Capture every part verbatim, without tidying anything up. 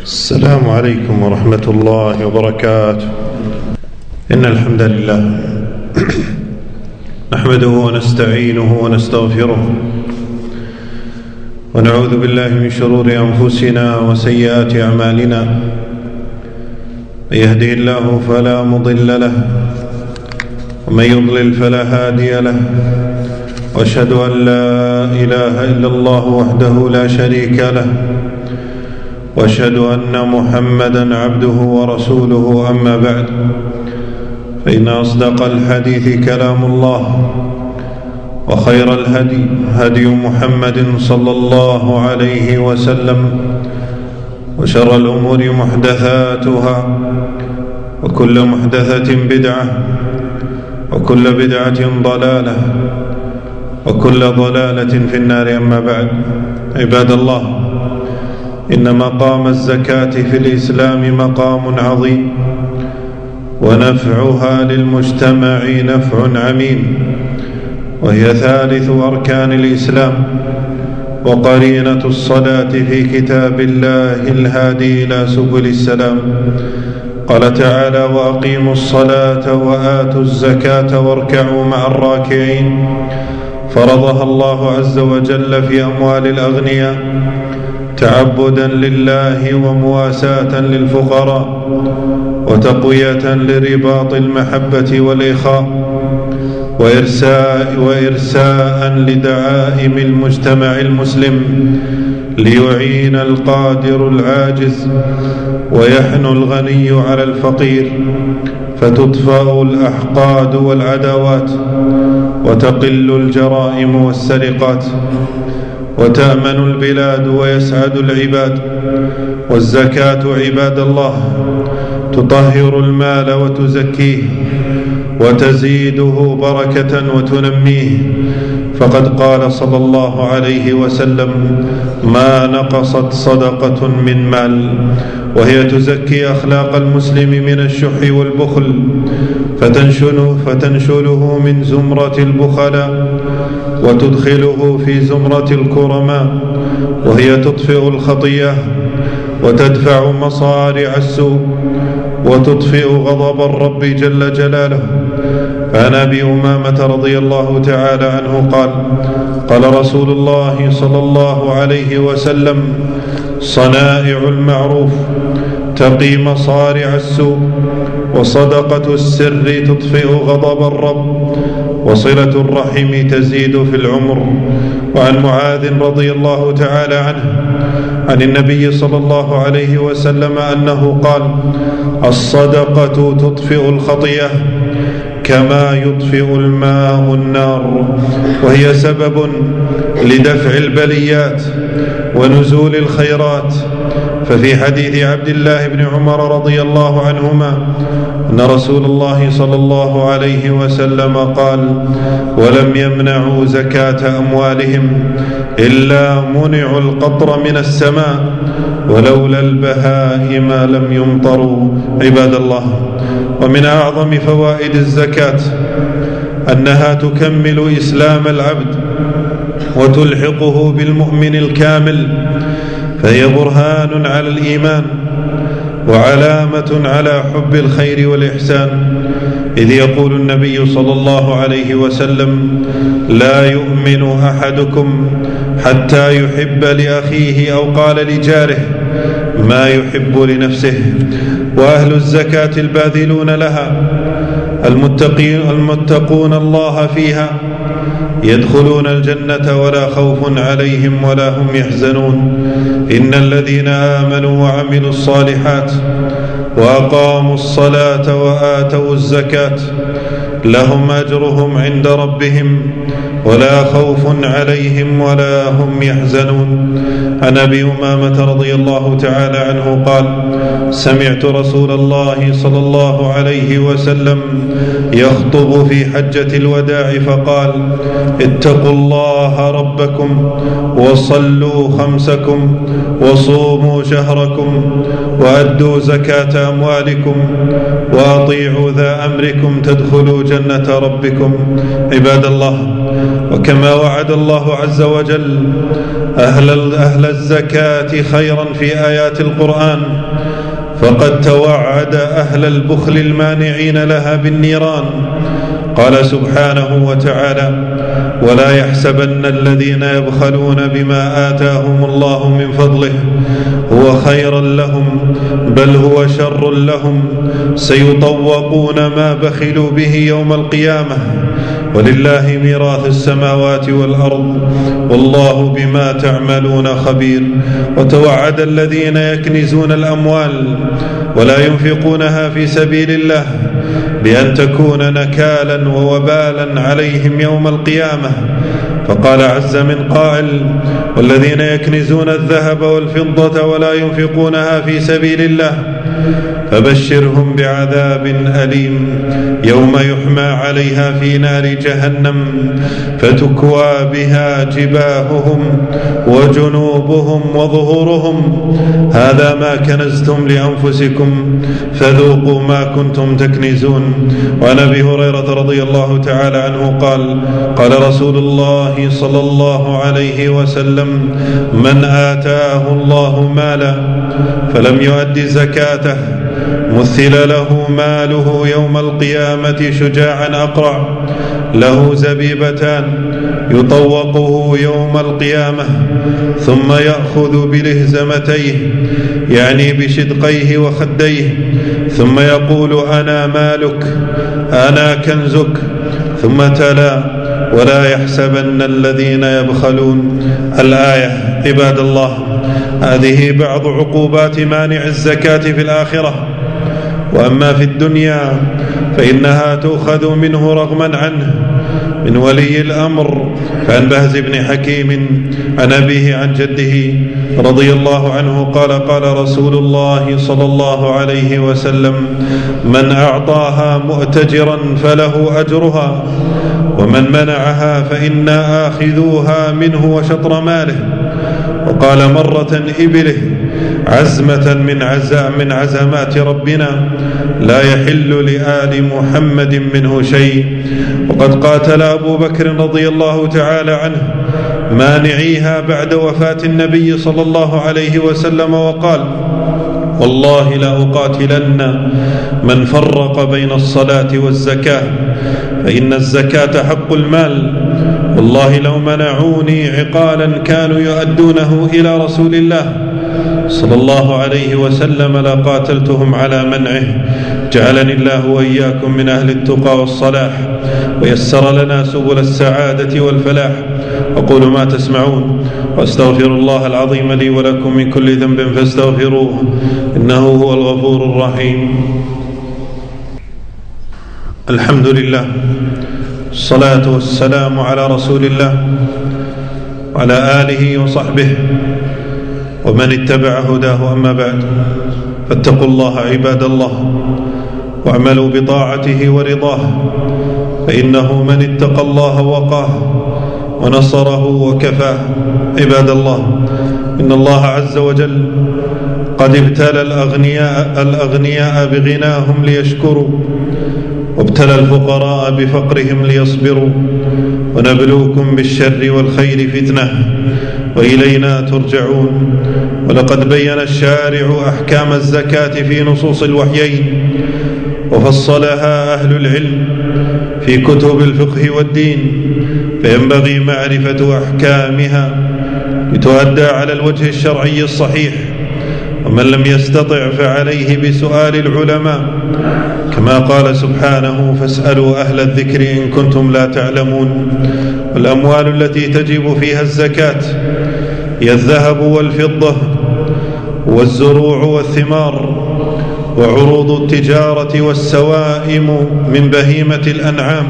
السلام عليكم ورحمة الله وبركاته. إن الحمد لله نحمده ونستعينه ونستغفره ونعوذ بالله من شرور أنفسنا وسيئات أعمالنا. من يهده الله فلا مضل له ومن يضلل فلا هادي له، وأشهد أن لا إله إلا الله وحده لا شريك له، وأشهد أن محمدًا عبده ورسوله. أما بعد، فإن أصدق الحديث كلام الله، وخير الهدي هدي محمد صلى الله عليه وسلم، وشر الأمور محدثاتها، وكل محدثة بدعة، وكل بدعة ضلالة، وكل ضلالة في النار. أما بعد، عباد الله، إن مقام الزكاة في الإسلام مقام عظيم، ونفعها للمجتمع نفع عميم، وهي ثالث أركان الإسلام، وقرينة الصلاة في كتاب الله الهادي إلى سبل السلام. قال تعالى: وأقيموا الصلاة وآتوا الزكاة واركعوا مع الراكعين. فرضها الله عز وجل في أموال الأغنياء تعبدا لله ومواساة للفقراء، وتقوية لرباط المحبة والإخاء، وإرساء, وإرساء لدعائم المجتمع المسلم، ليعين القادر العاجز، ويحنو الغني على الفقير، فتطفأ الأحقاد والعداوات، وتقل الجرائم والسرقات، وتأمن البلاد ويسعد العباد. والزكاة عباد الله تطهر المال وتزكيه، وتزيده بركة وتنميه. فقد قال صلى الله عليه وسلم: ما نقصت صدقة من مال، وهي تزكي أخلاق المسلم من الشح والبخل، فتنشله, فتنشله من زمرة البخلاء، وتدخله في زمرة الكرماء، وهي تطفئ الخطيئة، وتدفع مصارع السوء، وتطفئ غضب الرب جل جلاله. فعن أبي أمامة رضي الله تعالى عنه قال: قال رسول الله صلى الله عليه وسلم: صنائع المعروف تقي مصارع السوء، وصدقة السر تطفئ غضب الرب، وصلة الرحم تزيد في العمر. وعن معاذ رضي الله تعالى عنه عن النبي صلى الله عليه وسلم أنه قال: الصدقة تطفئ الخطيئة كما يطفئ الماء النار، وهي سبب لدفع البليات ونزول الخيرات. ففي حديث عبد الله بن عمر رضي الله عنهما أن رسول الله صلى الله عليه وسلم قال: ولم يمنعوا زكاة أموالهم إلا منعوا القطر من السماء، ولولا البهائم لم يمطروا. عباد الله، ومن أعظم فوائد الزكاة أنها تكمل إسلام العبد وتلحقه بالمؤمن الكامل، فهي برهان على الإيمان، وعلامة على حب الخير والإحسان. إذ يقول النبي صلى الله عليه وسلم: لا يؤمن أحدكم حتى يحب لأخيه، أو قال لجاره، ما يحب لنفسه. وأهل الزكاة الباذلون لها المتقين المتقون الله فيها يدخلون الجنة ولا خوف عليهم ولا هم يحزنون. إن الذين آمنوا وعملوا الصالحات وأقاموا الصلاة وآتوا الزكاة لهم أجرهم عند ربهم ولا خوف عليهم ولا هم يحزنون. عن أبي أمامة رضي الله تعالى عنه قال: سمعت رسول الله صلى الله عليه وسلم يخطب في حجة الوداع فقال: اتقوا الله ربكم، وصلوا خمسكم، وصوموا شهركم، وأدوا زكاة أموالكم، وأطيعوا ذا أمركم تدخلوا جنة ربكم. عباد الله، وكما وعد الله عز وجل أهل, أهل الزكاة خيرا في آيات القرآن، فقد توعد أهل البخل المانعين لها بالنيران. قال سبحانه وتعالى: ولا يحسبن الذين يبخلون بما آتاهم الله من فضله هو خيرا لهم بل هو شر لهم سيطوقون ما بخلوا به يوم القيامة ولله ميراث السماوات والأرض والله بما تعملون خبير. وتوعد الذين يكنزون الأموال ولا ينفقونها في سبيل الله بأن تكون نكالا ووبالا عليهم يوم القيامة، فقال عز من قائل: والذين يكنزون الذهب والفضة ولا ينفقونها في سبيل الله فبشرهم بعذاب أليم يوم يحمى عليها في نار جهنم فتكوى بها جباههم وجنوبهم وظهورهم هذا ما كنزتم لأنفسكم فذوقوا ما كنتم تكنزون. وعن أبي هريرة رضي الله تعالى عنه قال: قال رسول الله صلى الله عليه وسلم: من آتاه الله مالا فلم يؤد زكاته مثل له ماله يوم القيامة شجاعا أقرع له زبيبتان يطوقه يوم القيامة ثم يأخذ بلهزمتيه يعني بشدقيه وخديه ثم يقول: أنا مالك أنا كنزك، ثم تلا: ولا يحسبن الذين يبخلون. الآية. عباد الله، هذه بعض عقوبات مانع الزكاة في الآخرة، وأما في الدنيا فإنها تؤخذ منه رغما عنه من ولي الأمر. فعن بهز بن حكيم عن أبيه عن جده رضي الله عنه قال: قال رسول الله صلى الله عليه وسلم: من أعطاها مؤتجرا فله أجرها ومن منعها فإنا آخذوها منه وشطر ماله. وقال مرة: إبله عزمة من عزاء من عزمات ربنا لا يحل لآل محمد منه شيء. وقد قاتل أبو بكر رضي الله تعالى عنه مانعيها بعد وفاة النبي صلى الله عليه وسلم وقال: والله لأقاتلن من فرق بين الصلاة والزكاة فإن الزكاة حق المال، والله لو منعوني عقالا كانوا يؤدونه إلى رسول الله صلى الله عليه وسلم لقاتلتهم على منعه. جعلني الله وإياكم من أهل التقى والصلاح ويسر لنا سبل السعادة والفلاح. أقول ما تسمعون وأستغفر الله العظيم لي ولكم من كل ذنب فاستغفروه إنه هو الغفور الرحيم. الحمد لله، الصلاة والسلام على رسول الله وعلى آله وصحبه ومن اتبع هداه. أما بعد، فاتقوا الله عباد الله واعملوا بطاعته ورضاه، فإنه من اتقى الله وقاه ونصره وكفاه. عباد الله، إن الله عز وجل قد ابتلى الأغنياء, الأغنياء بغناهم ليشكروا، وابتلى الفقراء بفقرهم ليصبروا، ونبلوكم بالشر والخير فتنة وإلينا ترجعون. ولقد بين الشارع أحكام الزكاة في نصوص الوحيين وفصلها أهل العلم في كتب الفقه والدين، فينبغي معرفة أحكامها لتؤدى على الوجه الشرعي الصحيح، ومن لم يستطع فعليه بسؤال العلماء، كما قال سبحانه: فاسألوا أهل الذكر إن كنتم لا تعلمون. والأموال التي تجب فيها الزكاة هي الذهب والفضة والزروع والثمار وعروض التجارة والسوائم من بهيمة الأنعام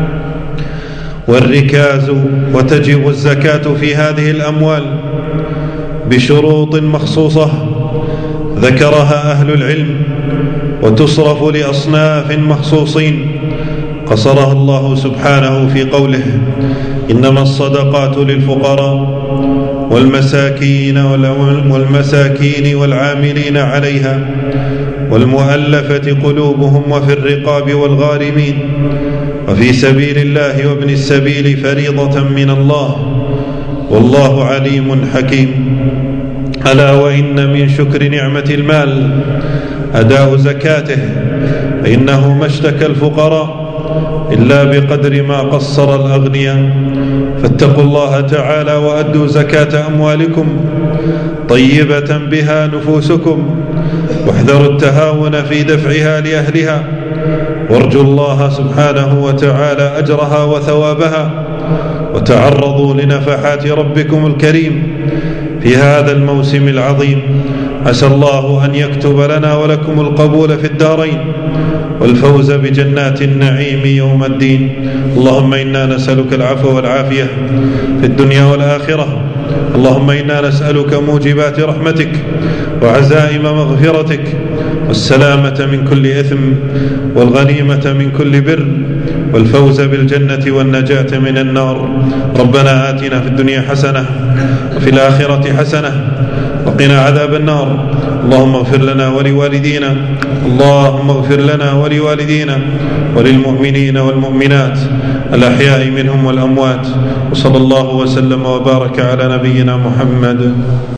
والركاز. وتجب الزكاة في هذه الأموال بشروط مخصوصة ذكرها أهل العلم، وتصرف لأصناف مخصوصين قصرها الله سبحانه في قوله: إنما الصدقات للفقراء والمساكين والمساكين والعاملين عليها والمؤلفة قلوبهم وفي الرقاب والغارمين وفي سبيل الله وابن السبيل فريضة من الله، والله عليم حكيم. ألا وإن من شكر نعمة المال أداء زكاته، فإنه ما اشتكى الفقراء إلا بقدر ما قصر الأغنياء. فاتقوا الله تعالى وأدوا زكاة أموالكم طيبة بها نفوسكم، واحذروا التهاون في دفعها لأهلها، وارجوا الله سبحانه وتعالى أجرها وثوابها، وتعرضوا لنفحات ربكم الكريم في هذا الموسم العظيم. عسى الله أن يكتب لنا ولكم القبول في الدارين والفوز بجنات النعيم يوم الدين. اللهم إنا نسألك العفو والعافية في الدنيا والآخرة. اللهم إنا نسألك موجبات رحمتك وعزائم مغفرتك والسلامة من كل إثم والغنيمة من كل بر والفوز بالجنة والنجاة من النار. ربنا آتنا في الدنيا حسنة وفي الآخرة حسنة وقنا عذاب النار. اللهم اغفر لنا ولوالدينا اللهم اغفر لنا ولوالدينا وللمؤمنين والمؤمنات الأحياء منهم والأموات، وصلى الله وسلم وبارك على نبينا محمد.